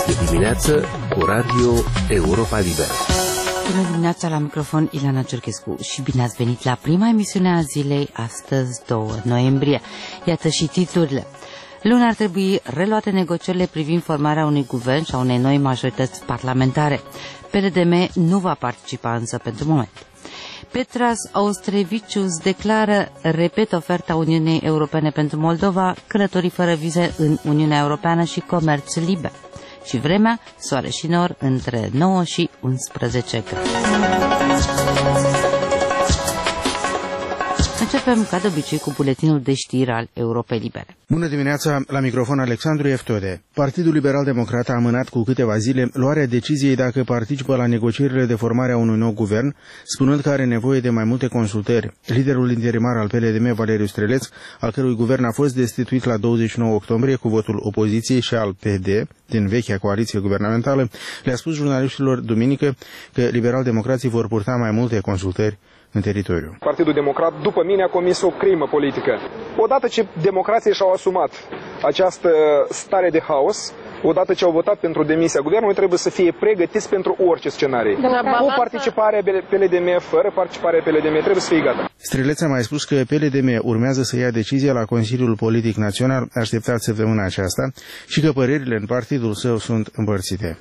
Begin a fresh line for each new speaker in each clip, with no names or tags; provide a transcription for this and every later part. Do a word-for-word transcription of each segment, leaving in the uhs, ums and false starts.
E dimineață cu Radio Europa Liberă.
Bună dimineața, la microfon Ileana Cerchescu și bine ați venit la prima emisiune a zilei, astăzi doi noiembrie. Iată și titlurile. Luni ar trebui reluate negocierile privind formarea unui guvern și a unei noi majorități parlamentare. P L D M nu va participa însă pentru moment. Petras Austrevicius declară, repet, oferta Uniunii Europene pentru Moldova, călătorii fără vize în Uniunea Europeană și comerț liber. Și vremea, soare și nor, între nouă și unsprezece grade. Începem, ca de obicei, cu buletinul de știri al Europei Libere.
Bună dimineața, la microfon Alexandru Eftode. Partidul Liberal Democrat a amânat cu câteva zile luarea deciziei dacă participă la negocierile de formare a unui nou guvern, spunând că are nevoie de mai multe consultări. Liderul interimar al P L D M, Valeriu Streleț, al cărui guvern a fost destituit la douăzeci și nouă octombrie cu votul opoziției și al P D, din vechea coaliție guvernamentală, le-a spus jurnaliștilor duminică că liberal-democrații vor purta mai multe consultări în teritoriu.
Partidul Democrat, după mine, a comis o crimă politică. Odată ce democrații și-au asumat această stare de haos, odată ce au votat pentru demisia guvernului, trebuie să fie pregătiți pentru orice scenarii. Cu participarea P L D M, fără participarea P L D M, trebuie să fie gata.
Streleț a mai spus că P L D M urmează să ia decizia la Consiliul Politic Național, așteptat săptămâna aceasta, și că părerile în partidul său sunt împărțite.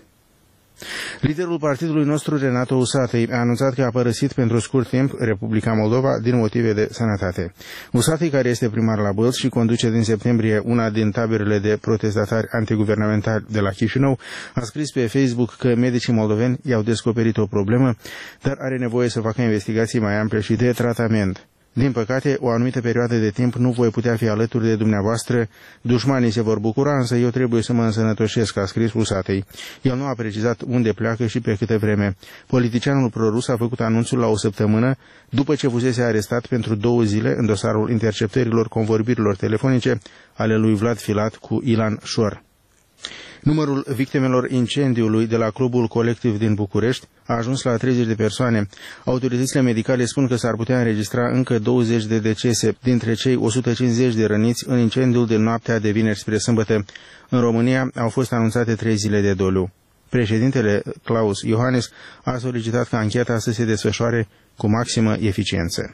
Liderul partidului nostru, Renato Usatăi, a anunțat că a părăsit pentru scurt timp Republica Moldova din motive de sănătate. Usatăi, care este primar la Bălți și conduce din septembrie una din taberele de protestatari antiguvernamentali de la Chișinău, a scris pe Facebook că medicii moldoveni i-au descoperit o problemă, dar are nevoie să facă investigații mai ample și de tratament. Din păcate, o anumită perioadă de timp nu voi putea fi alături de dumneavoastră. Dușmanii se vor bucura, însă eu trebuie să mă însănătoșesc, a scris Usatăi. El nu a precizat unde pleacă și pe câtă vreme. Politicianul prorus a făcut anunțul la o săptămână după ce fusese arestat pentru două zile în dosarul interceptărilor convorbirilor telefonice ale lui Vlad Filat cu Ilan Șor. Numărul victimelor incendiului de la Clubul Colectiv din București a ajuns la treizeci de persoane. Autoritățile medicale spun că s-ar putea înregistra încă douăzeci de decese dintre cei o sută cincizeci de răniți în incendiul de noaptea de vineri spre sâmbătă. În România au fost anunțate trei zile de doliu. Președintele Klaus Iohannis a solicitat ca ancheta să se desfășoare cu maximă eficiență.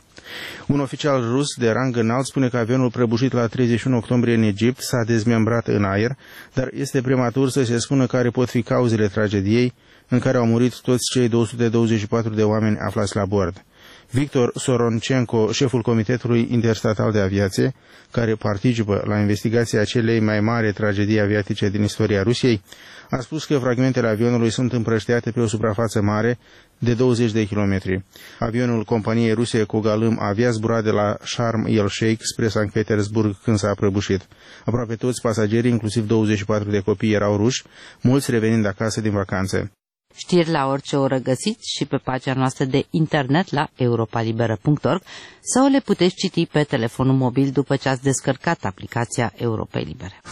Un oficial rus de rang înalt spune că avionul prăbușit la treizeci și unu octombrie în Egipt s-a dezmembrat în aer, dar este prematur să se spună care pot fi cauzele tragediei în care au murit toți cei două sute douăzeci și patru de oameni aflați la bord. Victor Soronchenko, șeful Comitetului Interstatal de Aviație, care participă la investigația celei mai mari tragedii aviatice din istoria Rusiei, a spus că fragmentele avionului sunt împrăștiate pe o suprafață mare de douăzeci de kilometri. Avionul companiei ruse Kogalym avea zburat de la Sharm el-Sheikh spre Sankt Petersburg când s-a prăbușit. Aproape toți pasagerii, inclusiv douăzeci și patru de copii, erau ruși, mulți revenind acasă din vacanțe.
Știri la orice oră găsiți și pe pagina noastră de internet la europa liberă punct org sau le puteți citi pe telefonul mobil după ce ați descărcat aplicația Europei Libere.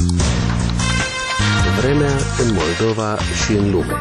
Vremea în Moldova și în lume.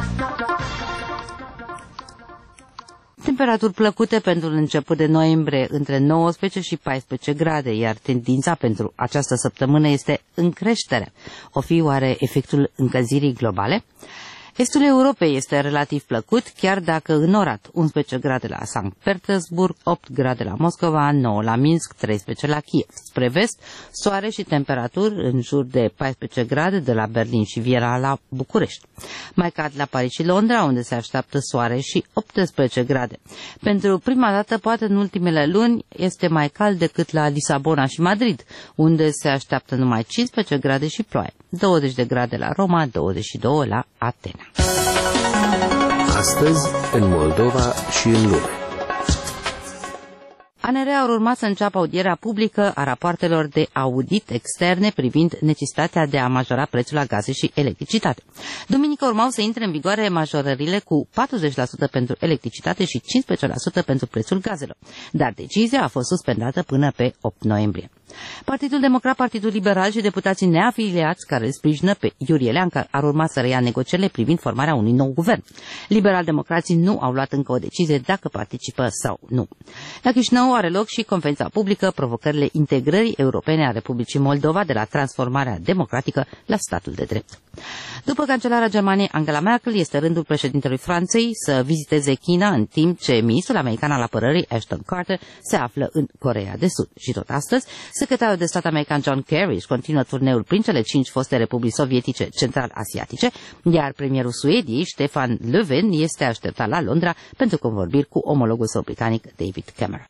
Temperaturi plăcute pentru început de noiembrie, între nouăsprezece și paisprezece grade, iar tendința pentru această săptămână este în creștere. O fi oare efectul încălzirii globale? Estul Europei este relativ plăcut, chiar dacă înorat, unsprezece grade la Sankt Petersburg, opt grade la Moscova, nouă la Minsk, treisprezece la Kiev. Spre vest, soare și temperaturi în jur de paisprezece grade de la Berlin și Viena la București. Mai cad la Paris și Londra, unde se așteaptă soare și optsprezece grade. Pentru prima dată, poate în ultimele luni, este mai cald decât la Lisabona și Madrid, unde se așteaptă numai cincisprezece grade și ploaie. douăzeci de grade la Roma, douăzeci și doi la Atena.
Astăzi, în Moldova și în lume.
A N R ar urma să înceapă audierea publică a rapoartelor de audit externe privind necesitatea de a majora prețul la gaze și electricitate. Duminică urmau să intre în vigoare majorările cu patruzeci la sută pentru electricitate și cincisprezece la sută pentru prețul gazelor, dar decizia a fost suspendată până pe opt noiembrie. Partidul Democrat, Partidul Liberal și deputații neafiliați care îl sprijină pe Iurie Leancă ar urma să reia negocierile privind formarea unui nou guvern. Liberal-democrații nu au luat încă o decizie dacă participă sau nu. La Chișinău are loc și conferința publică Provocările integrării europene a Republicii Moldova de la transformarea democratică la statul de drept. După cancelara Germaniei Angela Merkel, este rândul președintelui Franței să viziteze China, în timp ce ministrul american al apărării Ashton Carter se află în Coreea de Sud. Și tot astăzi, secretarul de stat american John Kerry își continuă turneul prin cele cinci foste republici sovietice central-asiatice, iar premierul Suediei, Stefan Löfven, este așteptat la Londra pentru convorbiri cu omologul său britanic David Cameron.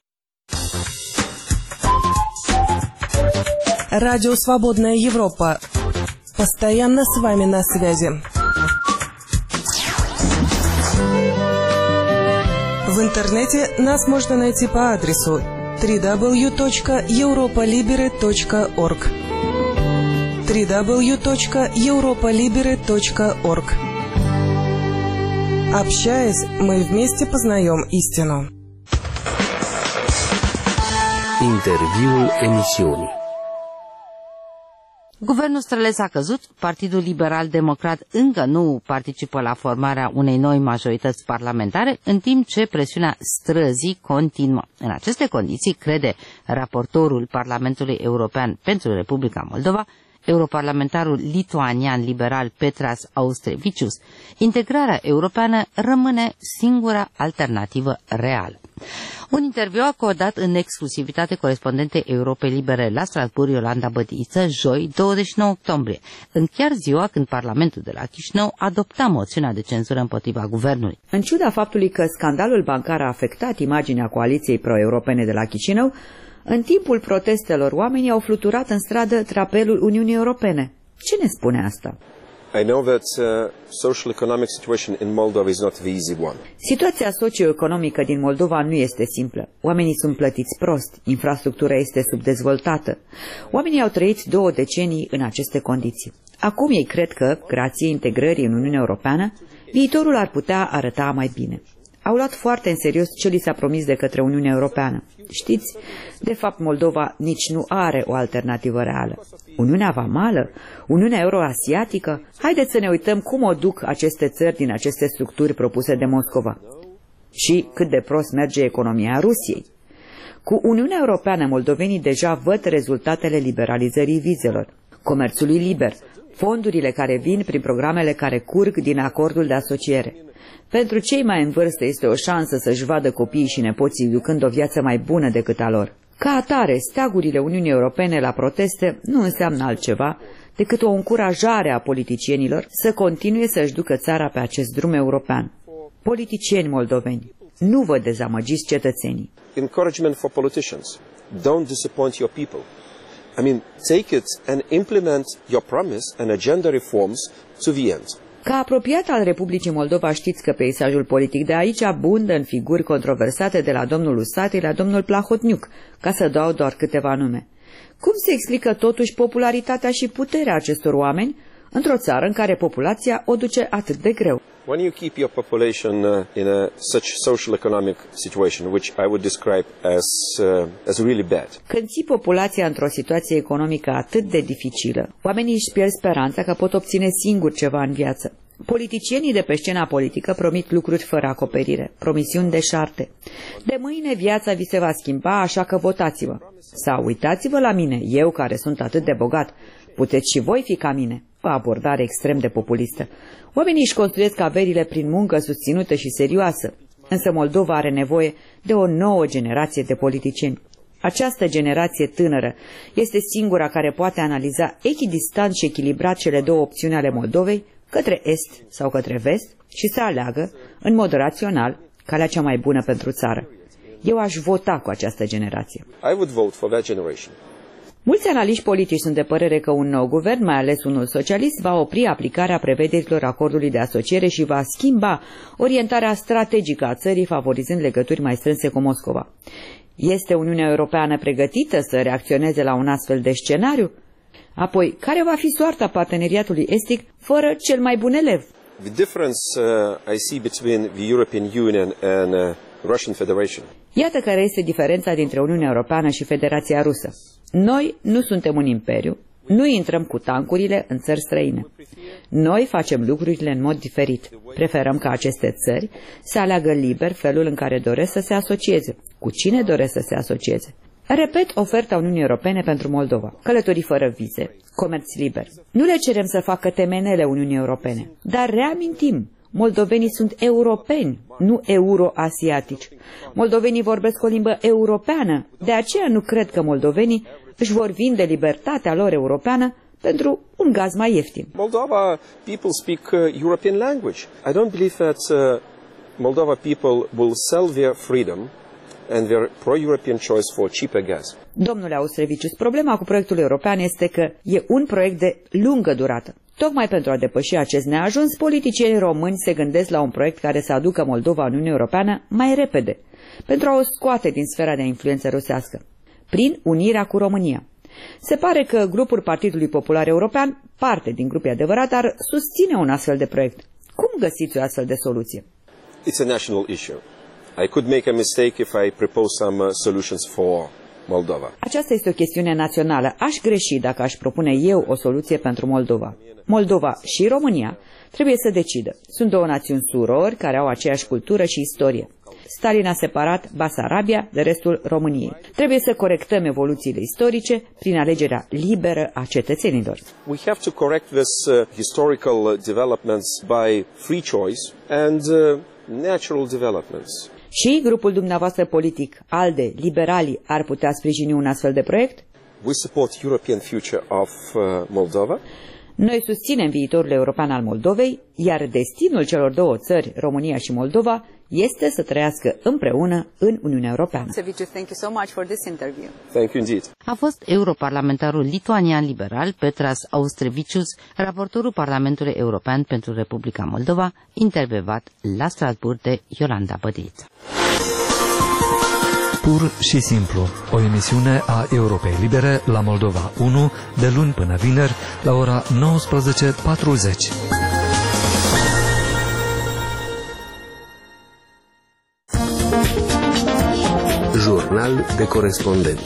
Радио «Свободная Европа». Постоянно с вами на связи. В интернете нас можно найти по адресу дабл ю дабл ю дабл ю точка европа либере точка орг дабл ю дабл ю дабл ю точка европа либере точка орг. Общаясь, мы вместе познаем истину.
Interviul emisiunii.
Guvernul Străles a căzut, Partidul Liberal-Democrat încă nu participă la formarea unei noi majorități parlamentare, în timp ce presiunea străzii continuă. În aceste condiții, crede raportorul Parlamentului European pentru Republica Moldova, europarlamentarul lituanian liberal Petras Austrevicius, integrarea europeană rămâne singura alternativă reală. Un interviu acordat în exclusivitate corespondentei Europei Libere la Strasbourg, Iolanda Bădiță, joi, douăzeci și nouă octombrie, în chiar ziua când Parlamentul de la Chișinău adopta moțiunea de cenzură împotriva guvernului.
În ciuda faptului că scandalul bancar a afectat imaginea coaliției pro-europene de la Chișinău, în timpul protestelor oamenii au fluturat în stradă drapelul Uniunii Europene. Ce ne spune asta?
I know that uh, social economic situation in Moldova is not the easy one.
Situația socioeconomică din Moldova nu este simplă. Oamenii sunt plătiți prost, infrastructura este subdezvoltată. Oamenii au trăit două decenii în aceste condiții. Acum ei cred că, grație integrării în Uniunea Europeană, viitorul ar putea arăta mai bine. Au luat foarte în serios ce li s-a promis de către Uniunea Europeană. Știți, de fapt Moldova nici nu are o alternativă reală. Uniunea Vamală, Uniunea Euroasiatică, haideți să ne uităm cum o duc aceste țări din aceste structuri propuse de Moscova. Și cât de prost merge economia Rusiei. Cu Uniunea Europeană, moldovenii deja văd rezultatele liberalizării vizelor, comerțului liber, fondurile care vin prin programele care curg din acordul de asociere. Pentru cei mai în vârstă este o șansă să-și vadă copiii și nepoții ducând o viață mai bună decât a lor. Ca atare, steagurile Uniunii Europene la proteste nu înseamnă altceva decât o încurajare a politicienilor să continue să-și ducă țara pe acest drum european. Politicieni moldoveni, nu vă dezamăgiți cetățenii.
Encouragement for politicians. Don't disappoint your people. I mean, take it and implement your promise and agenda reforms to the end.
Ca apropiat al Republicii Moldova știți că peisajul politic de aici abundă în figuri controversate de la domnul Usatăi la domnul Plahotniuc, ca să dau doar câteva nume. Cum se explică totuși popularitatea și puterea acestor oameni într-o țară în care populația o duce atât de greu?
When you keep your population uh, in a such social economic situation, which I would describe as uh, as really bad.
Când ții populația într-o situație economică atât de dificilă, oamenii își pierd speranța că pot obține singuri ceva în viață. Politicienii de pe scena politică promit lucruri fără acoperire, promisiuni deșarte. De mâine viața vi se va schimba, așa că votați-vă. Sau uitați-vă la mine, eu care sunt atât de bogat, puteți și voi fi ca mine. O abordare extrem de populistă. Oamenii își construiesc averile prin muncă susținută și serioasă, însă Moldova are nevoie de o nouă generație de politicieni. Această generație tânără este singura care poate analiza echidistant și echilibrat cele două opțiuni ale Moldovei, către est sau către vest, și să aleagă, în mod rațional, calea cea mai bună pentru țară. Eu aș vota cu această generație.
I would vote for that generation.
Mulți analiști politici sunt de părere că un nou guvern, mai ales unul socialist, va opri aplicarea prevederilor acordului de asociere și va schimba orientarea strategică a țării, favorizând legături mai strânse cu Moscova. Este Uniunea Europeană pregătită să reacționeze la un astfel de scenariu? Apoi, care va fi soarta parteneriatului estic fără cel mai bun elev?
The difference uh, I see between the European Union and uh, Russian Federation.
Iată care este diferența dintre Uniunea Europeană și Federația Rusă. Noi nu suntem un imperiu, nu intrăm cu tancurile în țări străine. Noi facem lucrurile în mod diferit. Preferăm ca aceste țări să aleagă liber felul în care doresc să se asocieze, cu cine doresc să se asocieze. Repet oferta Uniunii Europene pentru Moldova: călătorii fără vize, comerț liber. Nu le cerem să facă temenele Uniunii Europene, dar reamintim: moldovenii sunt europeni, nu euro-asiatici. Moldovenii vorbesc o limbă europeană, de aceea nu cred că moldovenii își vor vinde libertatea lor europeană pentru un gaz mai ieftin.
Moldova people speak uh, European language. I don't believe that uh, Moldova people will sell their freedom and their pro-European choice for cheaper gas.
Domnule Austrevicius, problema cu proiectul european este că e un proiect de lungă durată. Tocmai pentru a depăși acest neajuns, politicienii români se gândesc la un proiect care să aducă Moldova în Uniunea Europeană mai repede, pentru a o scoate din sfera de influență rusească, prin unirea cu România. Se pare că grupul Partidului Popular European, parte din grupul adevărat, ar susține un astfel de proiect. Cum găsiți o astfel de soluție?
It's a national issue. I could make a mistake if I propose some uh, solutions for Moldova.
Aceasta este o chestiune națională. Aș greși dacă aș propune eu o soluție pentru Moldova. Moldova și România trebuie să decidă. Sunt două națiuni surori care au aceeași cultură și istorie. Stalin a separat Basarabia de restul României. Trebuie să corectăm evoluțiile istorice prin alegerea liberă a cetățenilor.
We have to correct this uh, historical developments by free choice and uh, natural developments.
Și grupul dumneavoastră politic, ALDE, liberalii, ar putea sprijini un astfel de proiect?
We support European future of uh, Moldova.
Noi susținem viitorul european al Moldovei, iar destinul celor două țări, România și Moldova, este să trăiască împreună în Uniunea Europeană.
Thank you indeed.
A fost europarlamentarul lituanian liberal Petras Austrevicius, raportorul Parlamentului European pentru Republica Moldova, intervievat la Strasbourg de Iolanda Bădiță.
Pur și simplu, o emisiune a Europei Libere la Moldova unu, de luni până vineri, la ora nouăsprezece patruzeci.
Jurnal de corespondent.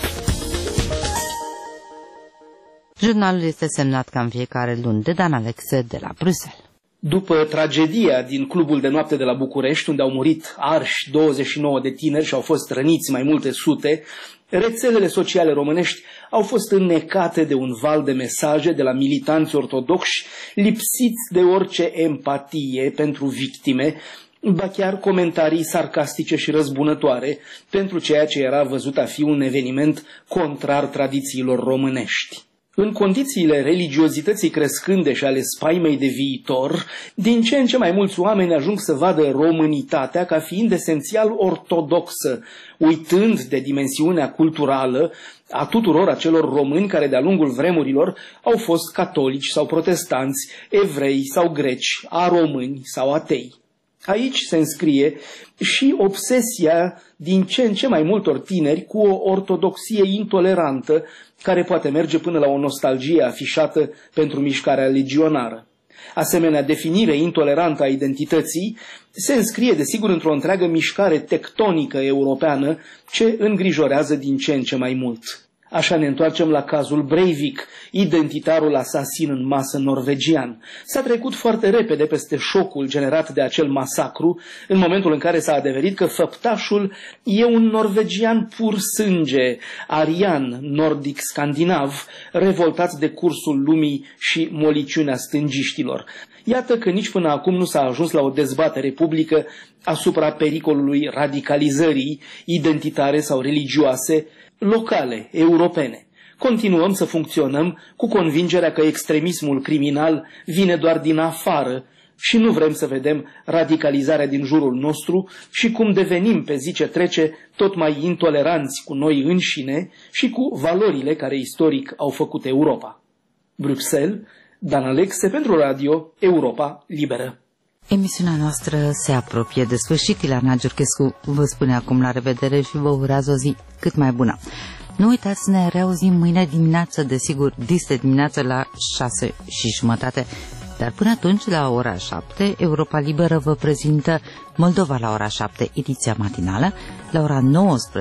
Jurnalul este semnat ca în fiecare luni de Dan Alexe de la Bruxelles.
După tragedia din clubul de noapte de la București, unde au murit arși douăzeci și nouă de tineri și au fost răniți mai multe sute, rețelele sociale românești au fost înnecate de un val de mesaje de la militanți ortodoxi lipsiți de orice empatie pentru victime, ba chiar comentarii sarcastice și răzbunătoare pentru ceea ce era văzut a fi un eveniment contrar tradițiilor românești. În condițiile religiozității crescânde și ale spaimei de viitor, din ce în ce mai mulți oameni ajung să vadă românitatea ca fiind esențial ortodoxă, uitând de dimensiunea culturală a tuturor acelor români care de-a lungul vremurilor au fost catolici sau protestanți, evrei sau greci, aromâni sau atei. Aici se înscrie și obsesia din ce în ce mai multor tineri cu o ortodoxie intolerantă, care poate merge până la o nostalgie afișată pentru mișcarea legionară. Asemenea, definire intolerantă a identității se înscrie, desigur, într-o întreagă mișcare tectonică europeană ce îngrijorează din ce în ce mai mult. Așa ne întoarcem la cazul Breivik, identitarul asasin în masă norvegian. S-a trecut foarte repede peste șocul generat de acel masacru, în momentul în care s-a adeverit că făptașul e un norvegian pur sânge, arian, nordic-scandinav, revoltat de cursul lumii și moliciunea stângiștilor. Iată că nici până acum nu s-a ajuns la o dezbatere publică asupra pericolului radicalizării identitare sau religioase, locale, europene. Continuăm să funcționăm cu convingerea că extremismul criminal vine doar din afară și nu vrem să vedem radicalizarea din jurul nostru și cum devenim pe zi ce trece tot mai intoleranți cu noi înșine și cu valorile care istoric au făcut Europa. Bruxelles, Dan Alexe pentru Radio Europa Liberă.
Emisiunea noastră se apropie de sfârșit. Ileana Giurchescu vă spune acum la revedere și vă urează o zi cât mai bună. Nu uitați să ne reauzim mâine dimineață, desigur, dis de dimineață la șase și jumătate. Dar până atunci, la ora șapte, Europa Liberă vă prezintă Moldova la ora șapte, ediția matinală, la ora nouăsprezece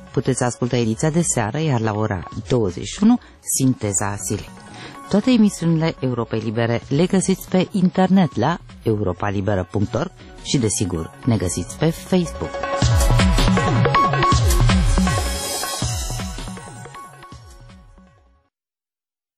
puteți asculta ediția de seară, iar la ora douăzeci și unu, Sinteza Zilei. Toate emisiunile Europei Libere le găsiți pe internet la europa liberă punct org și, desigur, ne găsiți pe Facebook.